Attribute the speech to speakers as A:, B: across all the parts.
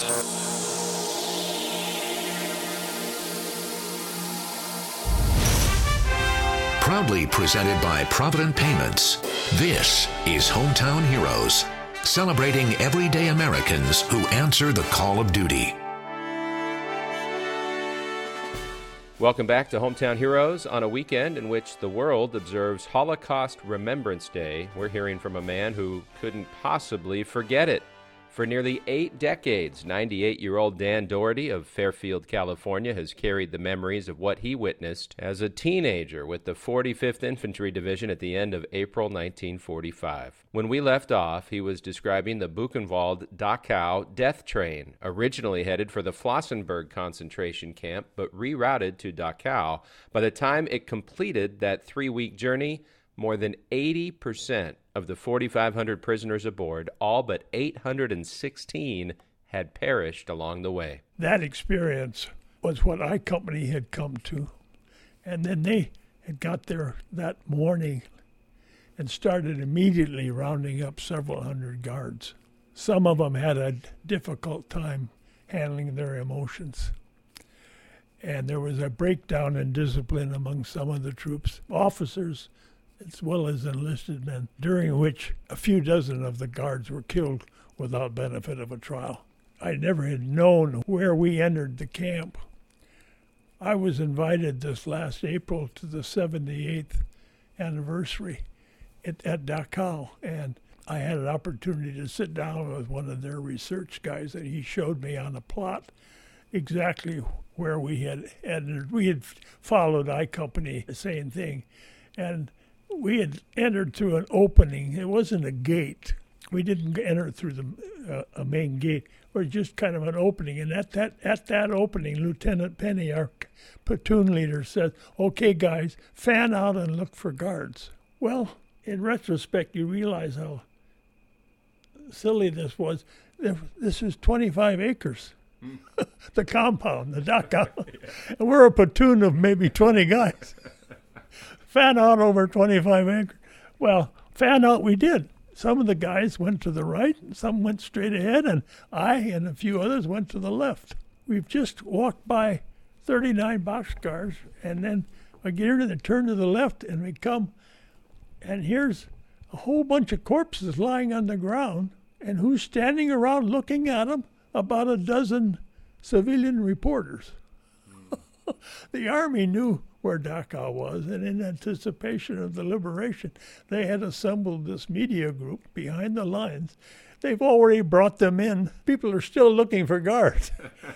A: Proudly presented by Provident Payments, this is Hometown Heroes, celebrating everyday Americans who answer the call of duty.
B: Welcome back to Hometown Heroes. On a weekend in which the world observes Holocaust Remembrance Day, we're hearing from a man who couldn't possibly forget it. For nearly 8 decades, 98-year-old Dan Doherty of Fairfield, California, has carried the memories of what he witnessed as a teenager with the 45th Infantry Division at the end of April 1945. When we left off, he was describing the Buchenwald-Dachau death train, originally headed for the Flossenburg concentration camp, but rerouted to Dachau. By the time it completed that 3-week journey, more than 80% of the 4,500 prisoners aboard, all but 816, had perished along the way.
C: That experience was what I Company had come to. And then they had got there that morning and started immediately rounding up several hundred guards. Some of them had a difficult time handling their emotions. And there was a breakdown in discipline among some of the troops, officers as well as enlisted men, during which a few dozen of the guards were killed without benefit of a trial. I never had known where we entered the camp. I was invited this last April to the 78th anniversary at Dachau, and I had an opportunity to sit down with one of their research guys, and he showed me on a plot exactly where we had entered. We had followed I Company, the same thing, and we had entered through an opening. It wasn't a gate. We didn't enter through a main gate. It was just kind of an opening. And at that opening, Lieutenant Penny, our platoon leader, said, "Okay, guys, fan out and look for guards." Well, in retrospect, you realize how silly this was. This is 25 acres. The compound, the Dachau. Yeah. And we're a platoon of maybe 20 guys. Fan out over 25 acres. Well, fan out we did. Some of the guys went to the right, and some went straight ahead, and I and a few others went to the left. We've just walked by 39 boxcars, and then I get into the turn to the left, and we come, and here's a whole bunch of corpses lying on the ground, and who's standing around looking at them? About a dozen civilian reporters. The Army knew where Dachau was, and in anticipation of the liberation, they had assembled this media group behind the lines. They've already brought them in. People are still looking for guards.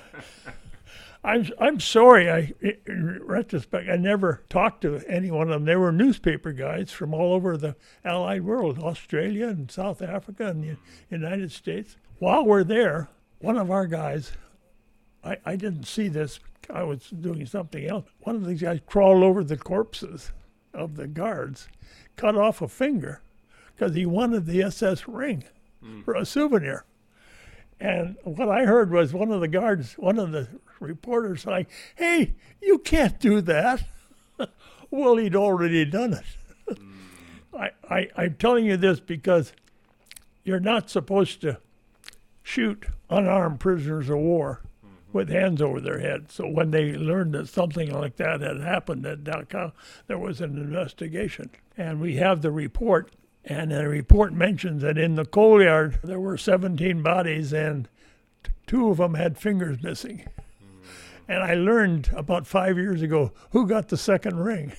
C: I'm sorry, in retrospect, I never talked to any one of them. They were newspaper guys from all over the Allied world, Australia and South Africa and the United States. While we're there, one of our guys, I didn't see this, I was doing something else. One of these guys crawled over the corpses of the guards, cut off a finger, because he wanted the SS ring for a souvenir. And what I heard was one of the reporters like, "Hey, you can't do that." Well, he'd already done it. I'm telling you this because you're not supposed to shoot unarmed prisoners of war with hands over their head. So when they learned that something like that had happened at Dachau, there was an investigation. And we have the report, and the report mentions that in the coal yard there were 17 bodies, and 2 of them had fingers missing. And I learned about 5 years ago who got the second ring.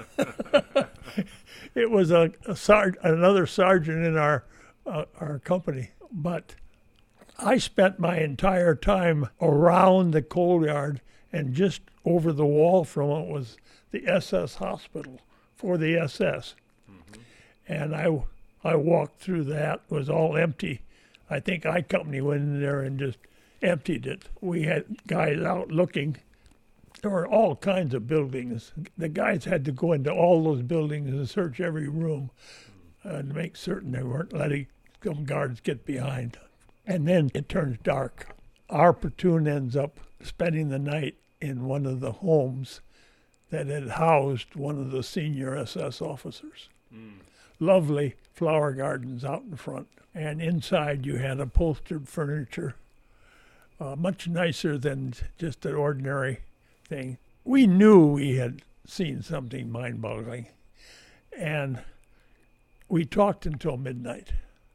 C: It was another sergeant in our company. But I spent my entire time around the coal yard and just over the wall from what was the SS hospital for the SS. Mm-hmm. And I walked through that. It was all empty. I think I Company went in there and just emptied it. We had guys out looking. There were all kinds of buildings. The guys had to go into all those buildings and search every room to make certain they weren't letting some guards get behind. And then it turns dark. Our platoon ends up spending the night in one of the homes that had housed one of the senior SS officers. Lovely flower gardens out in front. And inside you had upholstered furniture, much nicer than just an ordinary thing. We knew we had seen something mind-boggling, and we talked until midnight.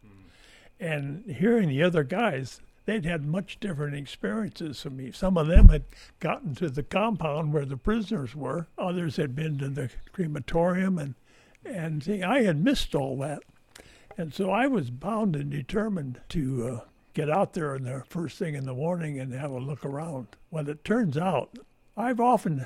C: And hearing the other guys, they'd had much different experiences from me. Some of them had gotten to the compound where the prisoners were. Others had been to the crematorium, and see, I had missed all that. And so I was bound and determined to get out there in the first thing in the morning and have a look around. Well, it turns out, I've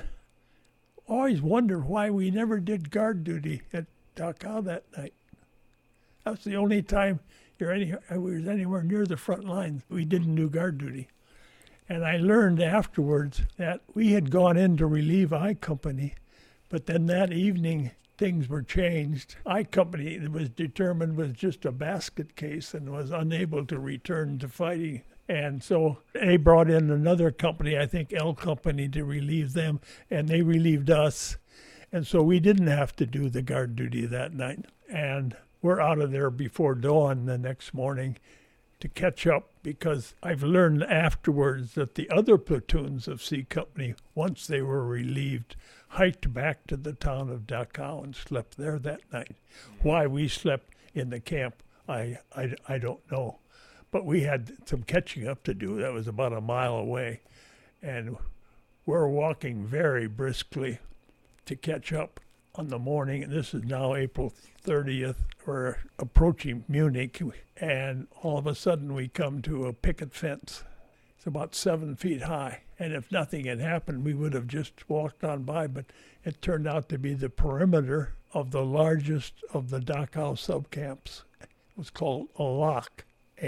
C: always wondered why we never did guard duty at Dachau that night. That's the only time I was anywhere near the front lines. We didn't do guard duty. And I learned afterwards that we had gone in to relieve I Company, but then that evening things were changed. I Company, it was determined, was just a basket case and was unable to return to fighting. And so they brought in another company, I think L Company, to relieve them, and they relieved us. And so we didn't have to do the guard duty that night. And we're out of there before dawn the next morning to catch up, because I've learned afterwards that the other platoons of C Company, once they were relieved, hiked back to the town of Dachau and slept there that night. Why we slept in the camp, I don't know. But we had some catching up to do. That was about a mile away. And we're walking very briskly to catch up on the morning. And this is now April 30th. We're approaching Munich. And all of a sudden we come to a picket fence. It's about 7 feet high. And if nothing had happened, we would have just walked on by. But it turned out to be the perimeter of the largest of the Dachau subcamps. It was called Allach.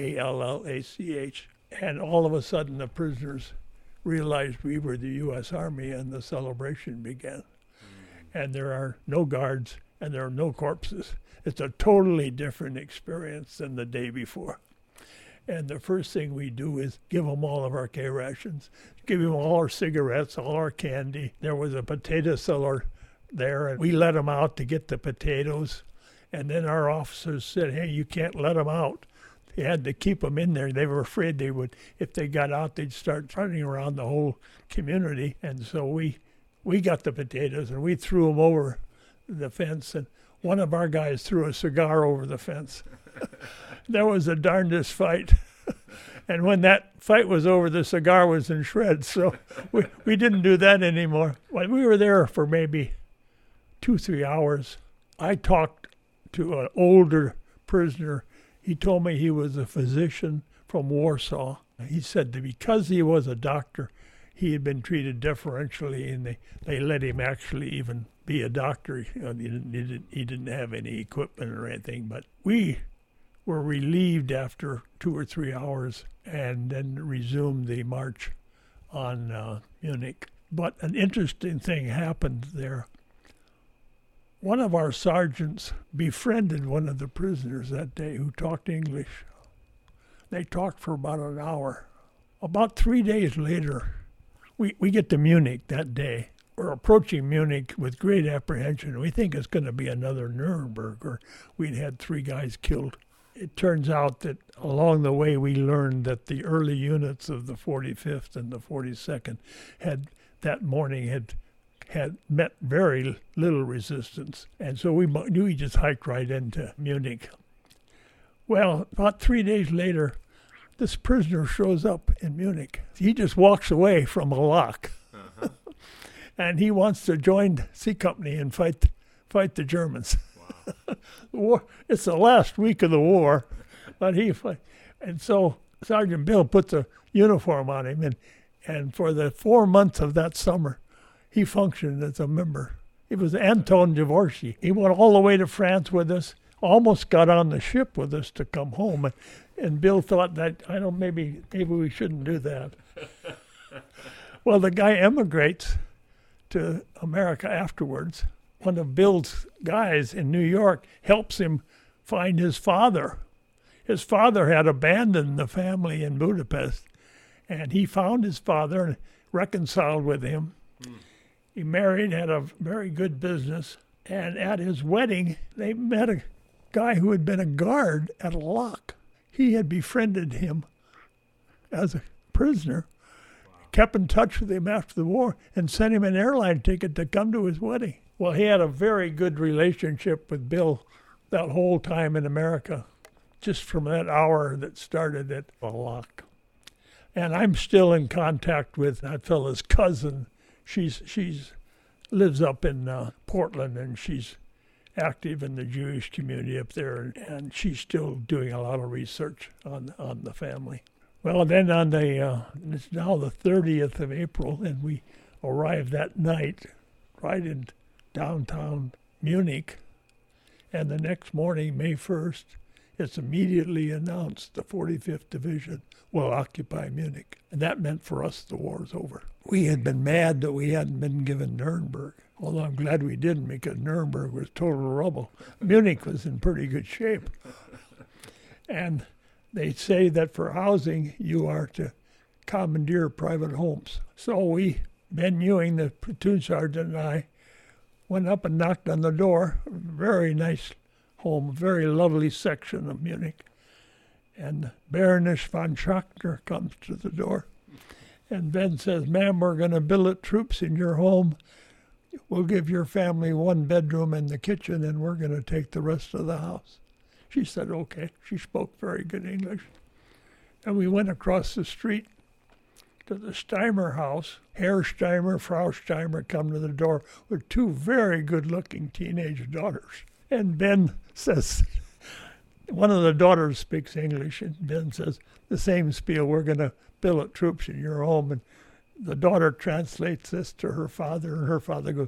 C: Allach, and all of a sudden the prisoners realized we were the U.S. Army, and the celebration began. And there are no guards, and there are no corpses. It's a totally different experience than the day before. And the first thing we do is give them all of our K rations, give them all our cigarettes, all our candy. There was a potato cellar there, and we let them out to get the potatoes. And then our officers said, hey, you can't let them out. They had to keep them in there. They were afraid they would, if they got out, they'd start running around the whole community. And so we got the potatoes, and we threw them over the fence. And one of our guys threw a cigar over the fence. There was the darndest fight. And when that fight was over, the cigar was in shreds. So we didn't do that anymore. When we were there for maybe 2-3 hours, I talked to an older prisoner. He told me he was a physician from Warsaw. He said that because he was a doctor, he had been treated differentially, and they let him actually even be a doctor. You know, he didn't have any equipment or anything. But we were relieved after 2 or 3 hours and then resumed the march on Munich. But an interesting thing happened there. One of our sergeants befriended one of the prisoners that day who talked English. They talked for about an hour. About 3 days later, we get to Munich that day. We're approaching Munich with great apprehension. We think it's going to be another Nuremberg, or we'd had 3 guys killed. It turns out that along the way we learned that the early units of the 45th and the 42nd that morning had met very little resistance. And so we just hiked right into Munich. Well, about 3 days later, this prisoner shows up in Munich. He just walks away from Allach. Uh-huh. And he wants to join C Company and fight the Germans. Wow. It's the last week of the war, but and so Sergeant Bill puts a uniform on him, and for the 4 months of that summer, he functioned as a member. It was Anton Dvorsky. He went all the way to France with us, almost got on the ship with us to come home, and Bill thought that, maybe we shouldn't do that. Well, the guy emigrates to America afterwards. One of Bill's guys in New York helps him find his father. His father had abandoned the family in Budapest, and he found his father and reconciled with him. He married, had a very good business, and at his wedding, they met a guy who had been a guard at Allach. He had befriended him as a prisoner, kept in touch with him after the war, and sent him an airline ticket to come to his wedding. Well, he had a very good relationship with Bill that whole time in America, just from that hour that started at Lock. And I'm still in contact with that fellow's cousin. She's lives up in Portland, and she's active in the Jewish community up there, and she's still doing a lot of research on the family. Well, then on it's now the 30th of April, and we arrived that night right in downtown Munich, and the next morning, May 1st, it's immediately announced the 45th Division will occupy Munich. And that meant for us the war's over. We had been mad that we hadn't been given Nuremberg, although I'm glad we didn't, because Nuremberg was total rubble. Munich was in pretty good shape. And they say that for housing, you are to commandeer private homes. So Ben Ewing, the platoon sergeant, and I went up and knocked on the door. Very nice home, very lovely section of Munich. And Baroness von Schachter comes to the door. And Ben says, "Ma'am, we're going to billet troops in your home. We'll give your family one bedroom and the kitchen, and we're going to take the rest of the house." She said, okay. She spoke very good English. And we went across the street to the Steimer house. Herr Steimer, Frau Steimer come to the door with two very good-looking teenage daughters. And Ben says, one of the daughters speaks English, and Ben says, the same spiel, we're going to billet troops in your home. And the daughter translates this to her father, and her father goes,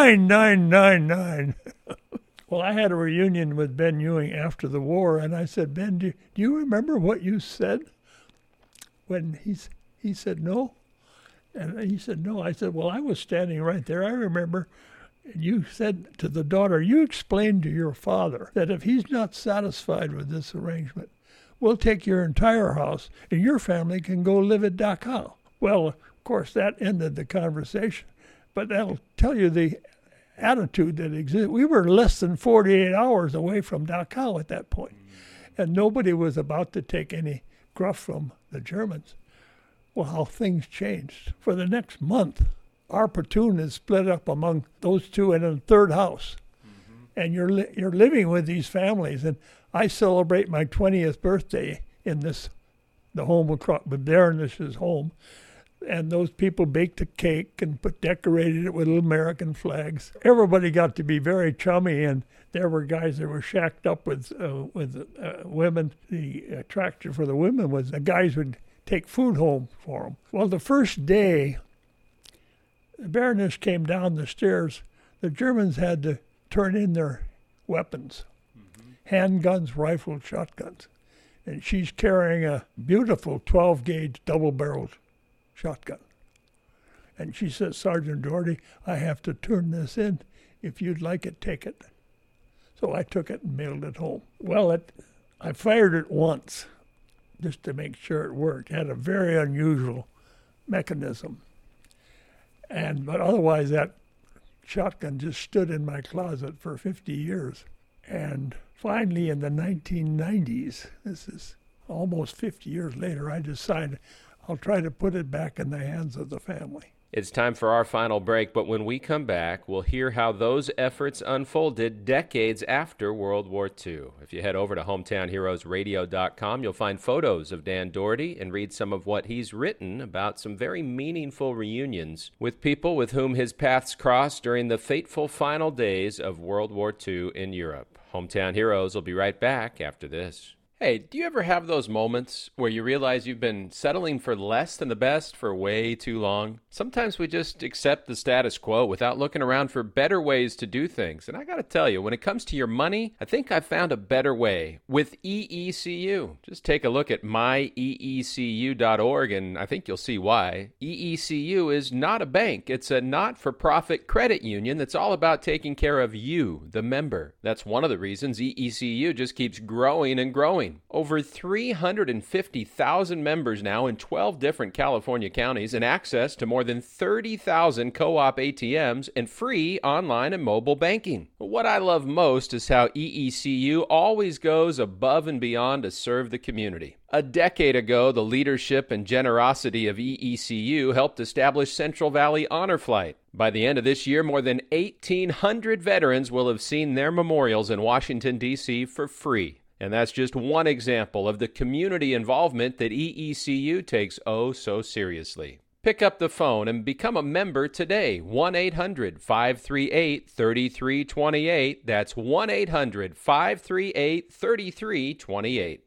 C: 9999. Well, I had a reunion with Ben Ewing after the war, and I said, Ben, do you remember what you said? When he said, no. And he said, no. I said, well, I was standing right there. I remember you said to the daughter, you explained to your father that if he's not satisfied with this arrangement, we'll take your entire house and your family can go live at Dachau. Well, of course, that ended the conversation, but that'll tell you the attitude that existed. We were less than 48 hours away from Dachau at that point, and nobody was about to take any gruff from the Germans. Well, how things changed. For the next month, our platoon is split up among those two in a third house. And you're living with these families. And I celebrate my 20th birthday in the home across, with Baroness's home. And those people baked a cake and decorated it with little American flags. Everybody got to be very chummy, and there were guys that were shacked up with women. The attraction for the women was the guys would take food home for them. Well, the first day, the Baroness came down the stairs. The Germans had to turn in their weapons, handguns, rifles, shotguns. And she's carrying a beautiful 12-gauge double-barreled shotgun. And she says, Sergeant Doherty, I have to turn this in. If you'd like it, take it. So I took it and mailed it home. Well, I fired it once just to make sure it worked. It had a very unusual mechanism. But otherwise, that shotgun just stood in my closet for 50 years. And finally, in the 1990s, this is almost 50 years later, I decided I'll try to put it back in the hands of the family.
B: It's time for our final break, but when we come back, we'll hear how those efforts unfolded decades after World War II. If you head over to hometownheroesradio.com, you'll find photos of Dan Doherty and read some of what he's written about some very meaningful reunions with people with whom his paths crossed during the fateful final days of World War II in Europe. Hometown Heroes will be right back after this. Hey, do you ever have those moments where you realize you've been settling for less than the best for way too long? Sometimes we just accept the status quo without looking around for better ways to do things. And I got to tell you, when it comes to your money, I think I've found a better way with EECU. Just take a look at myeecu.org and I think you'll see why. EECU is not a bank. It's a not-for-profit credit union that's all about taking care of you, the member. That's one of the reasons EECU just keeps growing and growing. growing. Over 350,000 members now in 12 different California counties, and access to more than 30,000 co-op ATMs and free online and mobile banking. What I love most is how EECU always goes above and beyond to serve the community. A decade ago, the leadership and generosity of EECU helped establish Central Valley Honor Flight. By the end of this year, more than 1,800 veterans will have seen their memorials in Washington, D.C. for free. And that's just one example of the community involvement that EECU takes oh so seriously. Pick up the phone and become a member today. 1-800-538-3328. That's 1-800-538-3328.